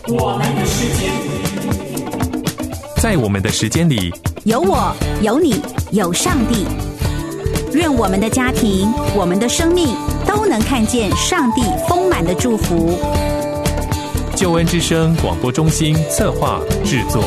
我们的时间， 在我们的时间里， 有我，有你，有上帝。愿我们的家庭，我们的生命都能看见上帝丰满的祝福。 救恩之声广播中心策划制作。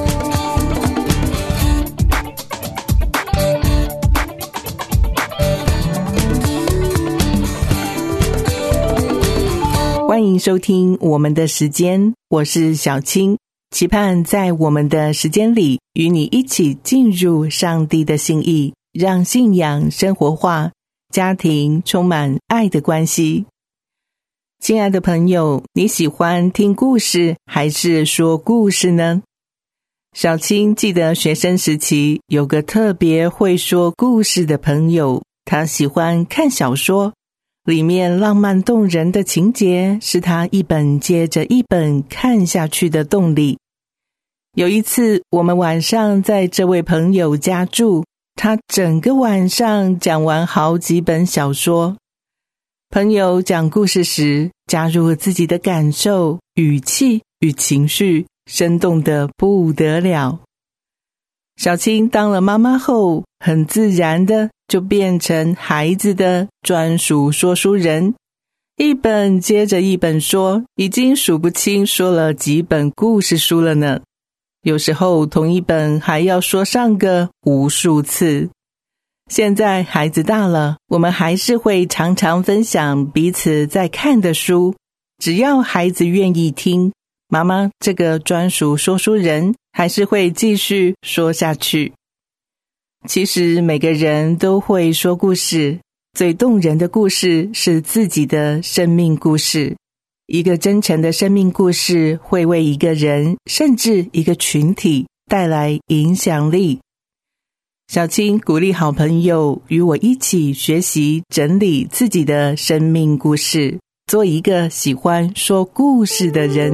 欢迎收听我们的时间，我是小青，期盼在我们的时间里与你一起进入上帝的心意，让信仰生活化，家庭充满爱的关系。亲爱的朋友，你喜欢听故事还是说故事呢？小青记得学生时期有个特别会说故事的朋友，他喜欢看小说，里面浪漫动人的情节是他一本接着一本看下去的动力。有一次我们晚上在这位朋友家住，他整个晚上讲完好几本小说。朋友讲故事时加入自己的感受、语气与情绪，生动得不得了。小青当了妈妈后，很自然的就变成孩子的专属说书人，一本接着一本说，已经数不清说了几本故事书了呢。有时候同一本还要说上个无数次。现在孩子大了，我们还是会常常分享彼此在看的书，只要孩子愿意听，妈妈这个专属说书人还是会继续说下去。其实每个人都会说故事，最动人的故事是自己的生命故事。一个真诚的生命故事会为一个人甚至一个群体带来影响力。小青鼓励好朋友与我一起学习整理自己的生命故事，做一个喜欢说故事的人。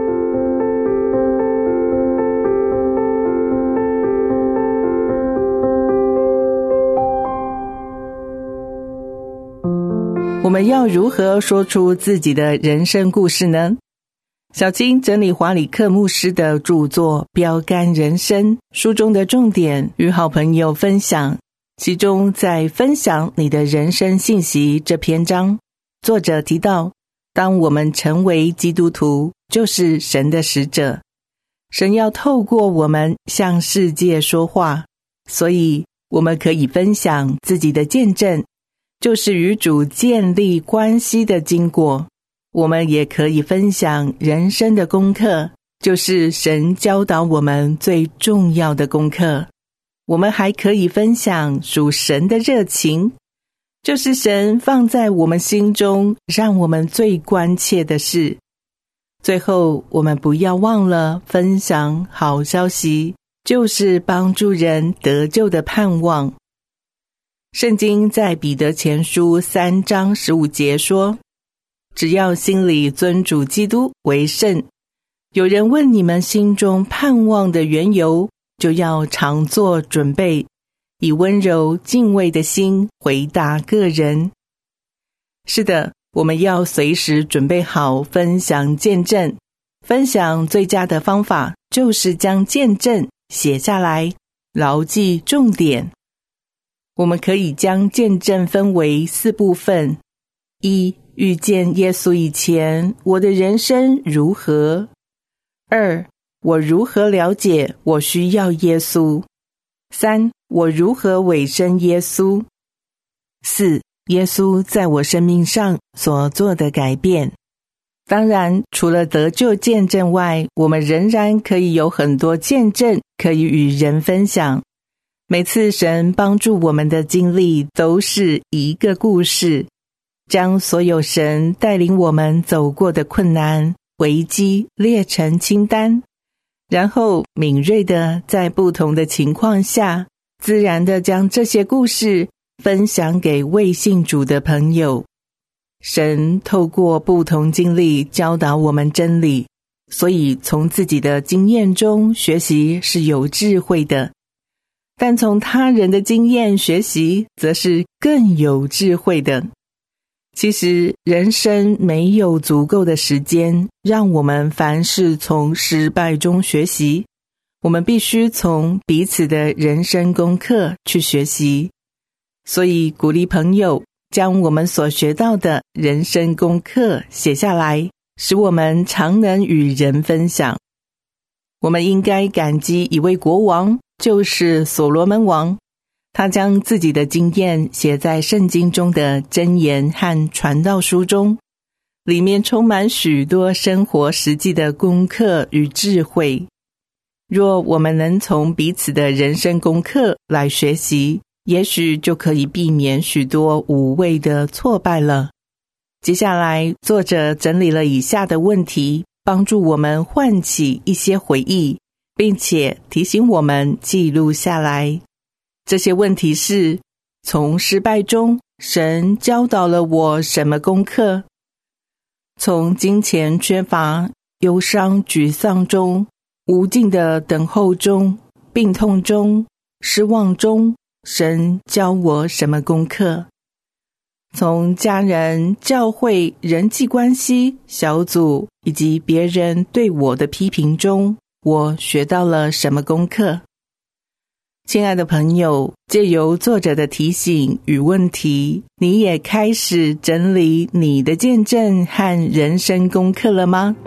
我们要如何说出自己的人生故事呢？小青整理华里克牧师的著作《标杆人生》，书中的重点与好朋友分享。其中在分享你的人生信息这篇章，作者提到，当我们成为基督徒，就是神的使者，神要透过我们向世界说话，所以我们可以分享自己的见证，就是与主建立关系的经过。我们也可以分享人生的功课，就是神教导我们最重要的功课。我们还可以分享属神的热情，就是神放在我们心中让我们最关切的事。最后，我们不要忘了分享好消息，就是帮助人得救的盼望。圣经在彼得前书3章15节说，只要心里尊主基督为圣，有人问你们心中盼望的缘由，就要常做准备，以温柔敬畏的心回答个人。是的，我们要随时准备好分享见证。分享最佳的方法就是将见证写下来，牢记重点。我们可以将见证分为4部分。1、遇见耶稣以前，我的人生如何？2、我如何了解我需要耶稣？3、我如何委身耶稣？4、耶稣在我生命上所做的改变。当然，除了得救见证外，我们仍然可以有很多见证可以与人分享。每次神帮助我们的经历都是一个故事，将所有神带领我们走过的困难、危机列成清单，然后敏锐地在不同的情况下，自然地将这些故事分享给未信主的朋友。神透过不同经历教导我们真理，所以从自己的经验中学习是有智慧的，但从他人的经验学习则是更有智慧的。 其实人生没有足够的时间让我们凡事从失败中学习，我们必须从彼此的人生功课去学习。所以鼓励朋友将我们所学到的人生功课写下来，使我们常能与人分享。我们应该感激一位国王，就是所罗门王。他将自己的经验写在圣经中的箴言和传道书中，里面充满许多生活实际的功课与智慧。若我们能从彼此的人生功课来学习，也许就可以避免许多无谓的挫败了。接下来，作者整理了以下的问题，帮助我们唤起一些回忆，并且提醒我们记录下来。这些问题是：从失败中，神教导了我什么功课？从金钱缺乏、忧伤、沮丧中，无尽的等候中，病痛中，失望中，神教我什么功课？从家人、教会、人际关系、小组以及别人对我的批评中，我学到了什么功课？亲爱的朋友，借由作者的提醒与问题，你也开始整理你的见证和人生功课了吗？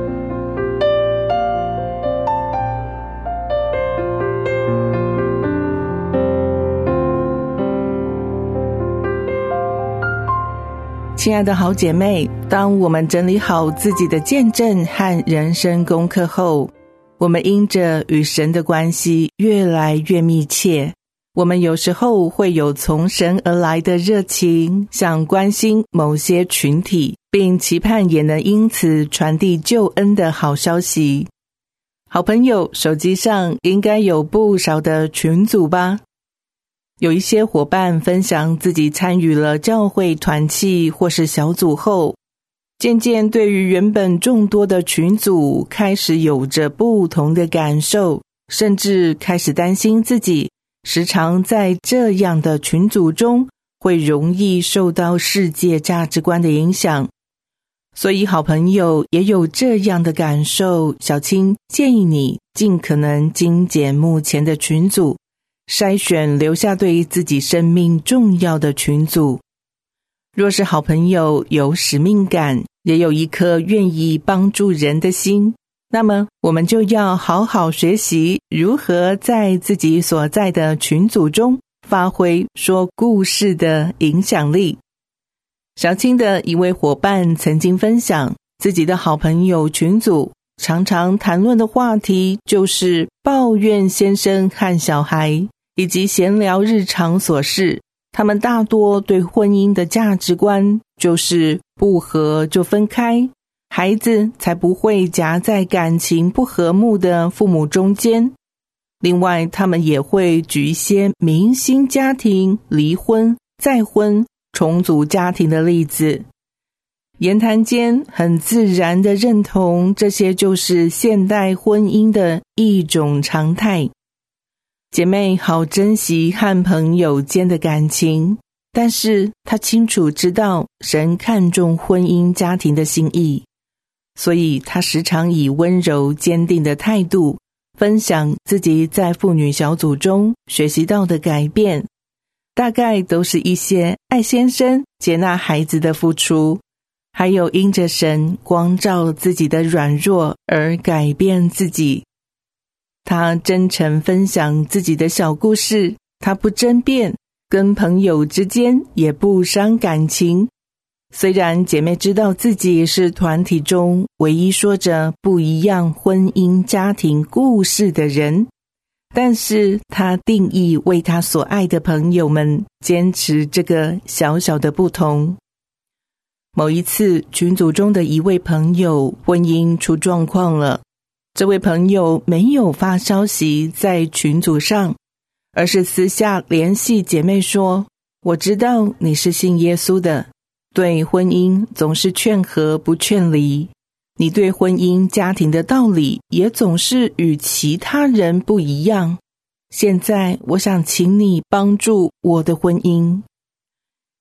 亲爱的好姐妹，当我们整理好自己的见证和人生功课后，我们因着与神的关系越来越密切，我们有时候会有从神而来的热情，想关心某些群体，并期盼也能因此传递救恩的好消息。好朋友手机上应该有不少的群组吧？有一些伙伴分享自己参与了教会团契或是小组后，渐渐对于原本众多的群组开始有着不同的感受，甚至开始担心自己时常在这样的群组中会容易受到世界价值观的影响。所以好朋友也有这样的感受，小青建议你尽可能精简目前的群组，筛选留下对自己生命重要的群组。若是好朋友有使命感，也有一颗愿意帮助人的心，那么我们就要好好学习如何在自己所在的群组中发挥说故事的影响力。小青的一位伙伴曾经分享，自己的好朋友群组常常谈论的话题就是抱怨先生和小孩，以及闲聊日常琐事。他们大多对婚姻的价值观就是不合就分开，孩子才不会夹在感情不和睦的父母中间。另外，他们也会举一些明星家庭离婚、再婚、重组家庭的例子，言谈间很自然地认同这些就是现代婚姻的一种常态。姐妹好珍惜和朋友间的感情，但是她清楚知道神看重婚姻家庭的心意，所以她时常以温柔坚定的态度分享自己在妇女小组中学习到的改变，大概都是一些爱先生、接纳孩子的付出，还有因着神光照自己的软弱而改变自己。他真诚分享自己的小故事，他不争辩，跟朋友之间也不伤感情。虽然姐妹知道自己是团体中唯一说着不一样婚姻家庭故事的人，但是她定义为她所爱的朋友们坚持这个小小的不同。某一次，群组中的一位朋友婚姻出状况了，这位朋友没有发消息在群组上，而是私下联系姐妹说，我知道你是信耶稣的，对婚姻总是劝和不劝离，你对婚姻家庭的道理也总是与其他人不一样，现在我想请你帮助我的婚姻。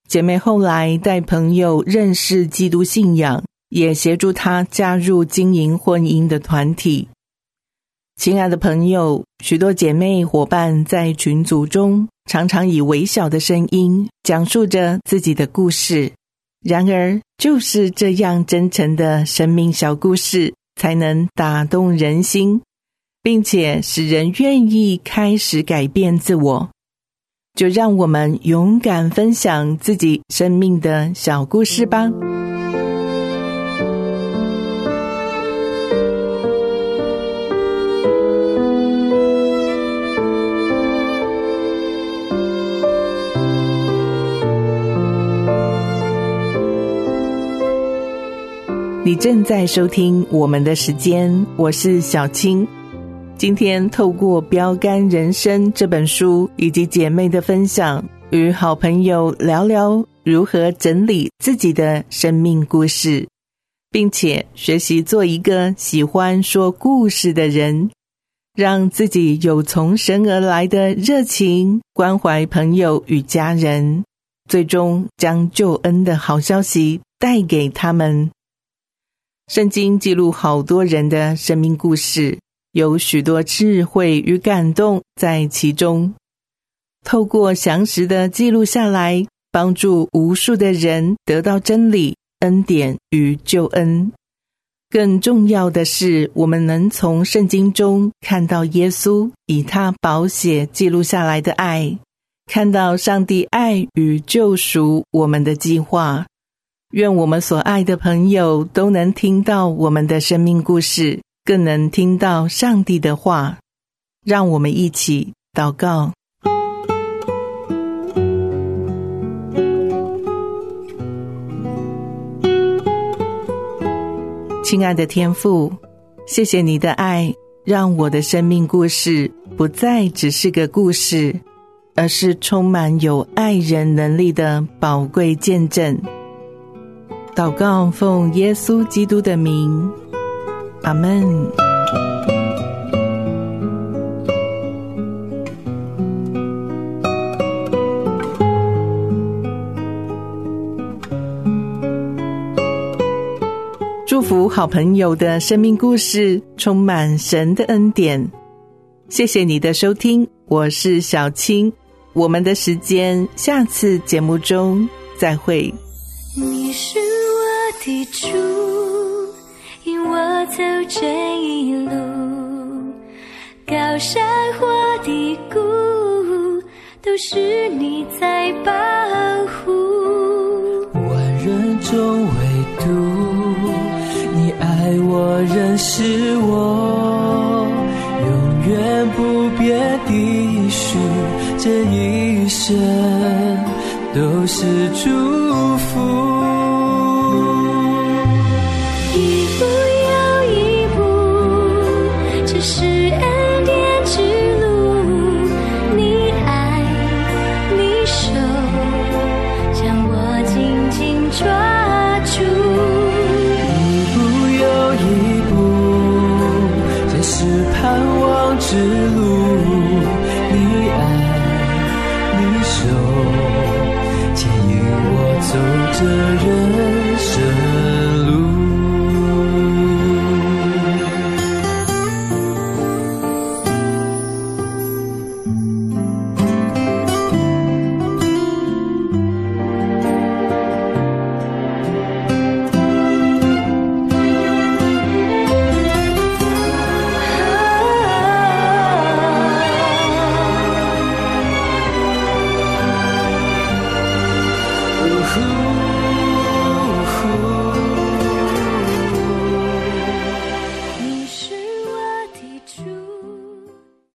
姐妹后来带朋友认识基督信仰，也协助她加入经营婚姻的团体。亲爱的朋友，许多姐妹伙伴在群组中常常以微小的声音讲述着自己的故事，然而就是这样真诚的生命小故事才能打动人心，并且使人愿意开始改变自我。就让我们勇敢分享自己生命的小故事吧。你正在收听我们的时间，我是小青。今天透过《标杆人生》这本书以及姐妹的分享，与好朋友聊聊如何整理自己的生命故事，并且学习做一个喜欢说故事的人，让自己有从神而来的热情，关怀朋友与家人，最终将救恩的好消息带给他们。圣经记录好多人的生命故事，有许多智慧与感动在其中。透过详实的记录下来，帮助无数的人得到真理、恩典与救恩。更重要的是，我们能从圣经中看到耶稣以他宝血记录下来的爱，看到上帝爱与救赎我们的计划。愿我们所爱的朋友都能听到我们的生命故事，更能听到上帝的话。让我们一起祷告。亲爱的天父，谢谢你的爱，让我的生命故事不再只是个故事，而是充满有爱人能力的宝贵见证。祷告奉耶稣基督的名，阿们。祝福好朋友的生命故事充满神的恩典。谢谢你的收听，我是小青，我们的时间下次节目中再会。 你是我的主，引我走这一路，高山或低谷，都是你在保护。 万人中唯独你爱我，认识我，永远不变的许，这一生都是祝福。